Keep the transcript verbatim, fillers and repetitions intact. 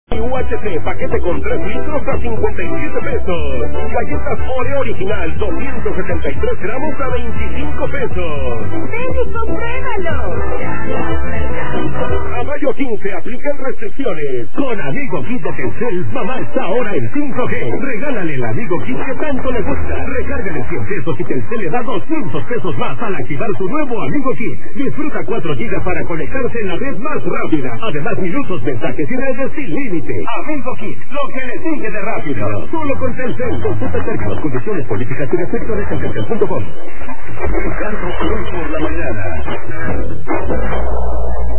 U H T, paquete con tres litros a cincuenta y siete pesos. Galletas Oreo original, doscientos setenta y tres gramos a veinticinco pesos. ¡Ven y compruébalo! A mayo quince, aplican restricciones. Con Amigo Kit de Telcel, mamá está ahora en cinco G. Regálale el Amigo Kit que tanto le gusta. Recárgale cien pesos y Telcel le da doscientos pesos más al activar su nuevo Amigo Kit. Disfruta cuatro gigas para conectarse en la red más rápida. Además, minutos, mensajes y redes sin límite. Amigo Kit, lo que le sigue de rápido. Solo con Telcel. Consulta términos, condiciones, políticas y restricciones en telcel punto com. Ricardo Cruz por la mañana.